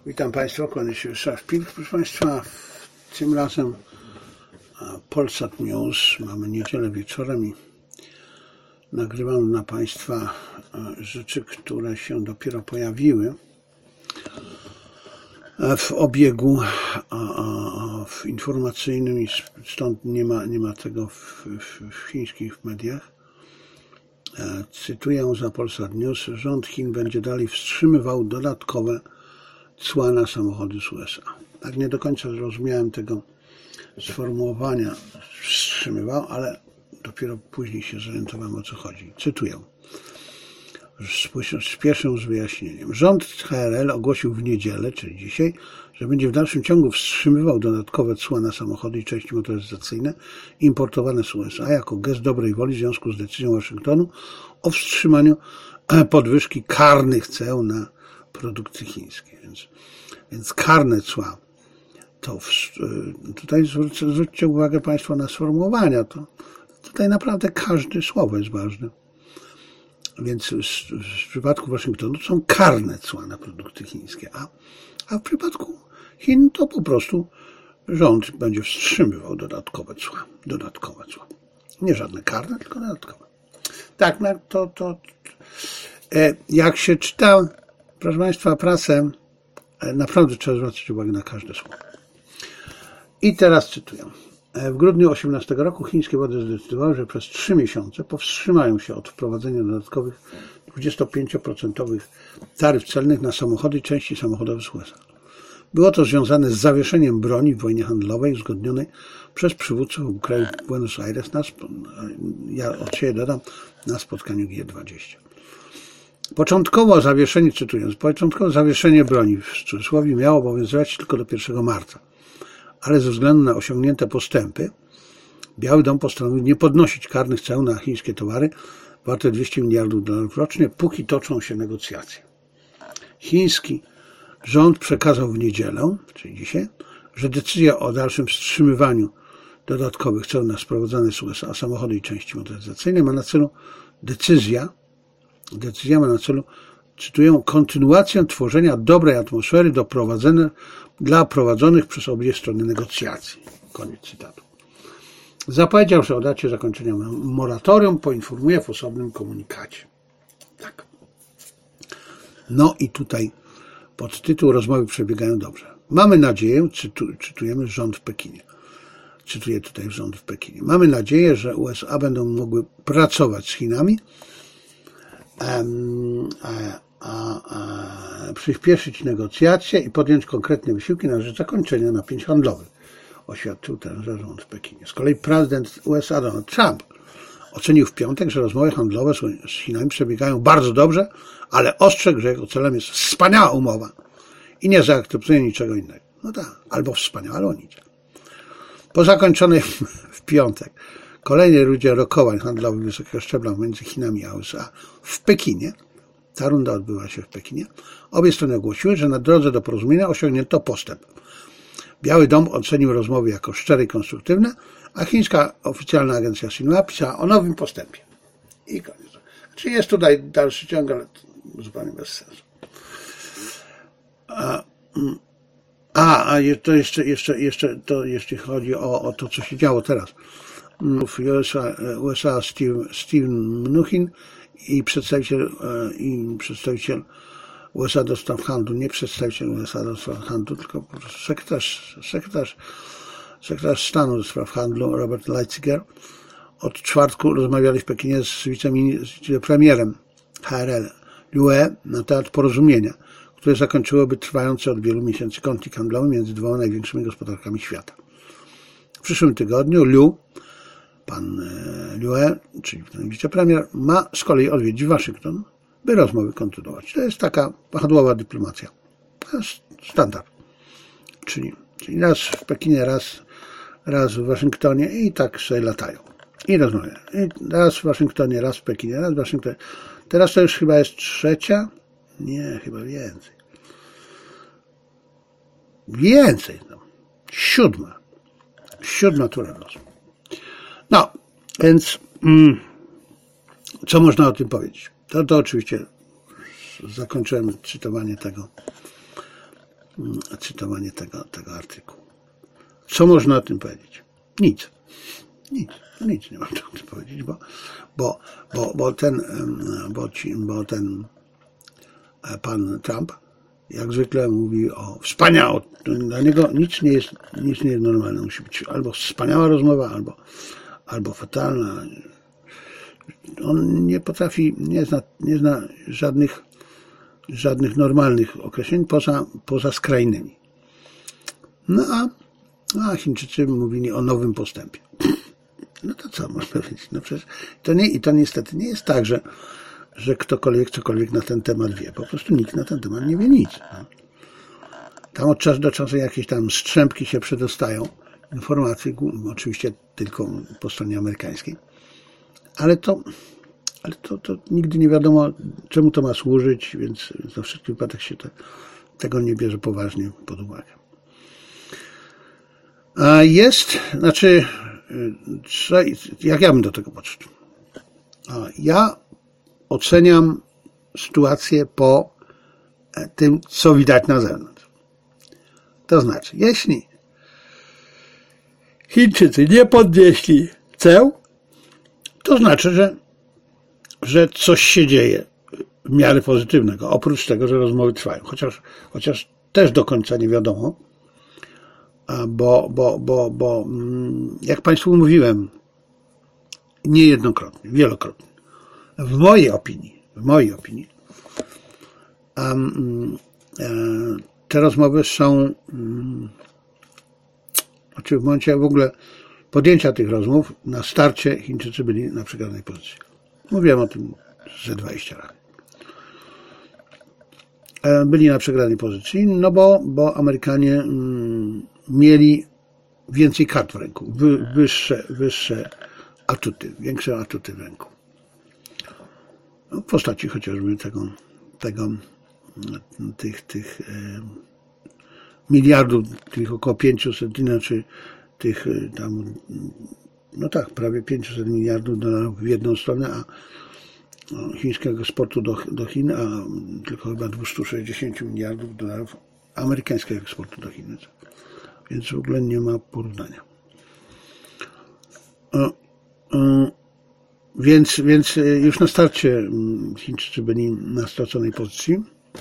Witam Państwa, kłaniam się Ryszard Pilch. Proszę Państwa, tym razem Polsat News. Mamy niedzielę wieczorem i nagrywam dla Państwa rzeczy, które się dopiero pojawiły w obiegu informacyjnym i stąd nie ma tego w chińskich mediach. Cytuję za Polsat News: rząd Chin będzie dalej wstrzymywał dodatkowe cła na samochody z USA. Tak nie do końca zrozumiałem tego sformułowania wstrzymywał, ale dopiero później się zorientowałem, o co chodzi. Cytuję. Spieszę z wyjaśnieniem. Rząd HRL ogłosił w niedzielę, czyli dzisiaj, że będzie w dalszym ciągu wstrzymywał dodatkowe cła na samochody i części motoryzacyjne importowane z USA jako gest dobrej woli w związku z decyzją Waszyngtonu o wstrzymaniu podwyżki karnych ceł na produkty chińskie. Więc karne cła, to tutaj zwróćcie uwagę Państwo na sformułowania, to tutaj naprawdę każde słowo jest ważne. Więc w przypadku Waszyngtonu są karne cła na produkty chińskie, a w przypadku Chin to po prostu rząd będzie wstrzymywał dodatkowe cła. Nie żadne karne, tylko dodatkowe. Tak, no to jak się czyta, proszę Państwa, prasę, naprawdę trzeba zwracać uwagę na każde słowo. I teraz cytuję. W grudniu 2018 roku chińskie władze zdecydowały, że przez 3 miesiące powstrzymają się od wprowadzenia dodatkowych 25% taryf celnych na samochody i części samochodowe z USA. Było to związane z zawieszeniem broni w wojnie handlowej uzgodnionej przez przywódców krajów Buenos Aires, ja od siebie dodam, na spotkaniu G20. Początkowo zawieszenie broni w cudzysłowie miało obowiązywać tylko do 1 marca. Ale ze względu na osiągnięte postępy Biały Dom postanowił nie podnosić karnych ceł na chińskie towary warte $200 miliardów rocznie, póki toczą się negocjacje. Chiński rząd przekazał w niedzielę, czyli dzisiaj, że decyzja o dalszym wstrzymywaniu dodatkowych ceł na sprowadzane z USA samochody i części motoryzacyjne ma na celu decyzja ma na celu, cytuję, kontynuację tworzenia dobrej atmosfery dla prowadzonych przez obie strony negocjacji. Koniec cytatu. Zapowiedział, że o dacie zakończenia moratorium poinformuje w osobnym komunikacie. Tak. No i tutaj podtytuł: rozmowy przebiegają dobrze. Mamy nadzieję, cytujemy rząd w Pekinie. Cytuję tutaj rząd w Pekinie. Mamy nadzieję, że USA będą mogły pracować z Chinami, przyspieszyć negocjacje i podjąć konkretne wysiłki na rzecz zakończenia napięć handlowych, oświadczył tenże rząd w Pekinie. Z kolei prezydent USA Donald Trump ocenił w piątek, że rozmowy handlowe z Chinami przebiegają bardzo dobrze, ale ostrzegł, że jego celem jest wspaniała umowa i nie zaakceptuje niczego innego. No tak, albo wspaniała, albo niczego. Po zakończonej w piątek kolejnej rundzie rokowań handlowych wysokiego szczebla między Chinami a USA w Pekinie, ta runda odbyła się w Pekinie, obie strony ogłosiły, że na drodze do porozumienia osiągnięto postęp. Biały Dom ocenił rozmowy jako szczere i konstruktywne, a chińska oficjalna agencja Xinhua pisała o nowym postępie. I koniec. Czyli jest tutaj dalszy ciąg, ale zupełnie bez sensu. To jeszcze to, jeśli chodzi o to, co się działo teraz. W USA Steve Mnuchin i przedstawiciel USA do spraw handlu, nie przedstawiciel USA do spraw handlu, tylko po prostu sekretarz stanu do spraw handlu Robert Lighthizer od czwartku rozmawiali w Pekinie z wicepremierem HRL Liu na temat porozumienia, które zakończyłoby trwający od wielu miesięcy konflikt handlowy między dwoma największymi gospodarkami świata. W przyszłym tygodniu pan Liu, czyli ten wicepremier, ma z kolei odwiedzić Waszyngton, by rozmowy kontynuować. To jest taka handlowa dyplomacja. To jest standard. Czyli raz w Pekinie, raz w Waszyngtonie i tak sobie latają. I rozmawiają. I raz w Waszyngtonie, raz w Pekinie, raz w Waszyngtonie. Teraz to już chyba jest trzecia? Nie, chyba więcej. Więcej. No. Siódma tura rozmów. No, więc co można o tym powiedzieć? To oczywiście zakończyłem cytowanie tego cytowanie tego artykułu. Co można o tym powiedzieć? Nic nie można o tym powiedzieć, bo ten pan Trump jak zwykle mówi o wspaniałe. Dla niego nic nie jest normalne. Musi być albo wspaniała rozmowa, albo fatalna. On nie potrafi, nie zna żadnych normalnych określeń poza skrajnymi. No a Chińczycy mówili o nowym postępie. No to co można powiedzieć? No przecież to niestety nie jest tak, że ktokolwiek cokolwiek na ten temat wie. Po prostu nikt na ten temat nie wie nic. No. Tam od czasu do czasu jakieś tam strzępki się przedostają, informacje, oczywiście tylko po stronie amerykańskiej, ale to nigdy nie wiadomo, czemu to ma służyć, więc na wszelki wypadek się tego nie bierze poważnie pod uwagę. A jak ja bym do tego podszedł? Ja oceniam sytuację po tym, co widać na zewnątrz. To znaczy, jeśli Chińczycy nie podnieśli ceł, to znaczy, że coś się dzieje w miarę pozytywnego, oprócz tego, że rozmowy trwają. Chociaż też do końca nie wiadomo, bo jak Państwu mówiłem, niejednokrotnie, wielokrotnie, w mojej opinii, te rozmowy są, znaczy w momencie w ogóle podjęcia tych rozmów, na starcie Chińczycy byli na przegranej pozycji. Mówiłem o tym ze 20 razy. Byli na przegranej pozycji, no bo Amerykanie mieli więcej kart w ręku, wyższe atuty, większe atuty w ręku. No, w postaci chociażby tych miliardów, tych około 500, znaczy tych tam, no tak, prawie 500 miliardów dolarów w jedną stronę, a chińskiego eksportu do Chin, a tylko chyba 260 miliardów dolarów amerykańskiego eksportu do Chin. Więc w ogóle nie ma porównania. Więc już na starcie Chińczycy byli na straconej pozycji.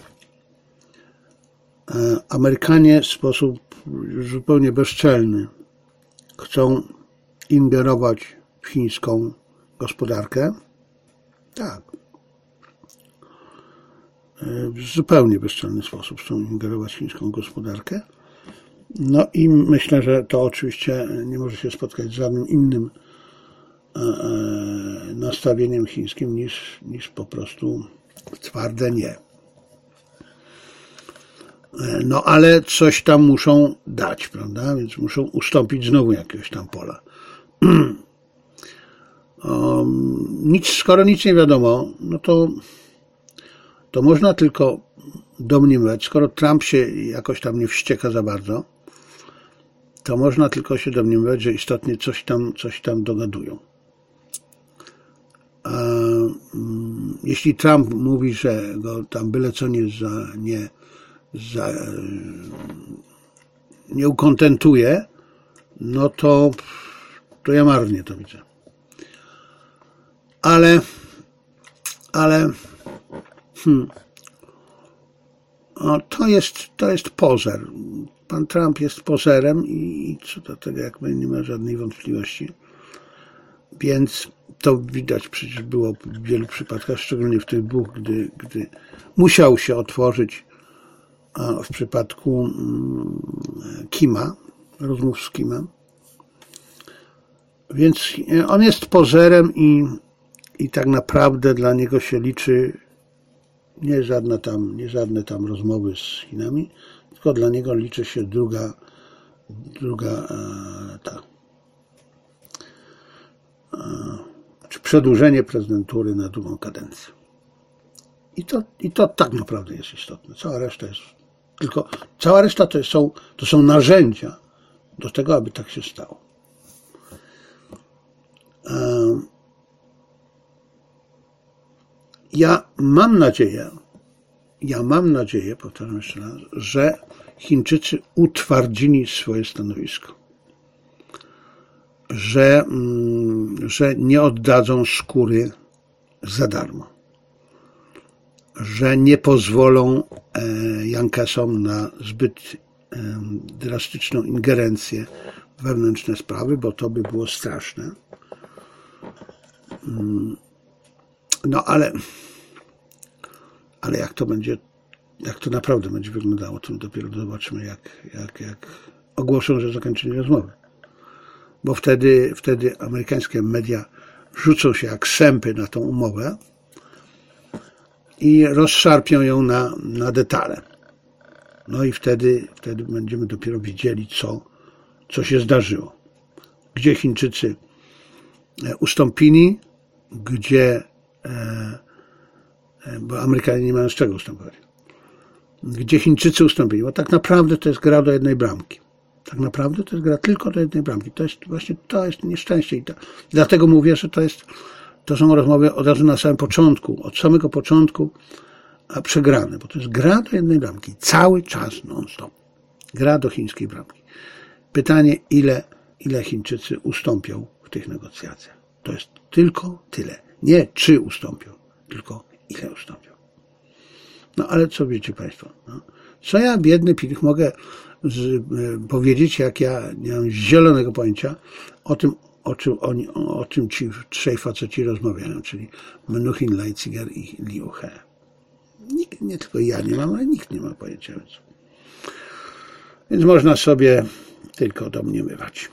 Amerykanie w sposób zupełnie bezczelny chcą ingerować w chińską gospodarkę. Tak. W zupełnie bezczelny sposób chcą ingerować w chińską gospodarkę. No i myślę, że to oczywiście nie może się spotkać z żadnym innym nastawieniem chińskim niż po prostu twarde nie. No ale coś tam muszą dać, prawda? Więc muszą ustąpić znowu jakiegoś tam pola. Skoro nic nie wiadomo, no to można tylko domniemywać, skoro Trump się jakoś tam nie wścieka za bardzo, to można tylko się domniemywać, że istotnie coś tam dogadują. Jeśli Trump mówi, że go tam byle co nie ukontentuje, no to ja marnie to widzę. Ale to jest pozer. Pan Trump jest pozerem i co do tego jakby nie ma żadnej wątpliwości. Więc to widać przecież było w wielu przypadkach, szczególnie w tych dwóch, gdy musiał się otworzyć w przypadku Kima, rozmów z Kimem. Więc on jest pozerem i tak naprawdę dla niego się liczy nie żadne tam rozmowy z Chinami, tylko dla niego liczy się druga czy przedłużenie prezydentury na drugą kadencję. I to tak naprawdę jest istotne. Cała reszta to są narzędzia do tego, aby tak się stało. Ja mam nadzieję, powtarzam jeszcze raz, że Chińczycy utwardzili swoje stanowisko, że nie oddadzą skóry za darmo, że nie pozwolą Yankeesom na zbyt drastyczną ingerencję w wewnętrzne sprawy, bo to by było straszne. No ale jak to będzie, jak to naprawdę będzie wyglądało, to dopiero zobaczymy, jak ogłoszą, że zakończyli rozmowę. Bo wtedy amerykańskie media rzucą się jak sępy na tą umowę i rozszarpią ją na detale. No i wtedy będziemy dopiero widzieli, co się zdarzyło. Gdzie Chińczycy ustąpili, bo Amerykanie nie mają z czego ustępować. Gdzie Chińczycy ustąpili, bo tak naprawdę to jest gra do jednej bramki. Tak naprawdę to jest gra tylko do jednej bramki. To jest nieszczęście. I dlatego mówię, że to są rozmowy od razu na samym początku, od samego początku, a przegrane, bo to jest gra do jednej bramki. Cały czas non-stop. Gra do chińskiej bramki. Pytanie, ile Chińczycy ustąpią w tych negocjacjach. To jest tylko tyle. Nie czy ustąpią, tylko ile ustąpią. No ale co wiecie Państwo? No? Co ja, biedny pilch, mogę powiedzieć, jak ja nie mam zielonego pojęcia o czym ci trzej faceci rozmawiają, czyli Mnuchin, Leipziger i Liu He. Nie tylko ja nie mam, ale nikt nie ma pojęcia. Więc można sobie tylko domniemywać.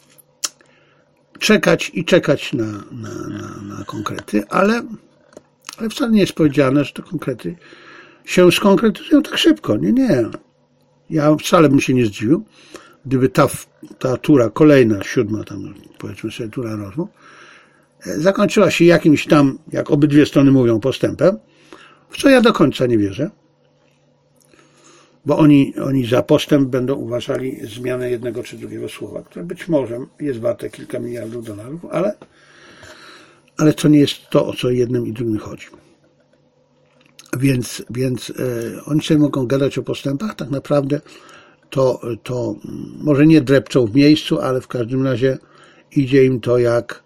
Czekać na konkrety, ale wcale nie jest powiedziane, że te konkrety się skonkretyzują tak szybko. Nie. Ja wcale bym się nie zdziwił, gdyby ta tura, kolejna, 7, tam powiedzmy sobie tura rozmów, zakończyła się jakimś tam, jak obydwie strony mówią, postępem, w co ja do końca nie wierzę, bo oni za postęp będą uważali zmianę jednego czy drugiego słowa, które być może jest warte kilka miliardów dolarów, ale to nie jest to, o co jednym i drugim chodzi. Więc oni sobie mogą gadać o postępach, tak naprawdę to może nie drepczą w miejscu, ale w każdym razie idzie im to jak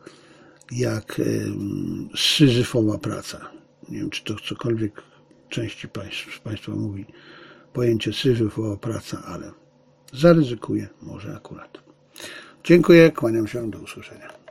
syzyfowa praca. Nie wiem, czy to cokolwiek części Państwa mówi pojęcie syzyfowa praca, ale zaryzykuję może akurat. Dziękuję, kłaniam się, do usłyszenia.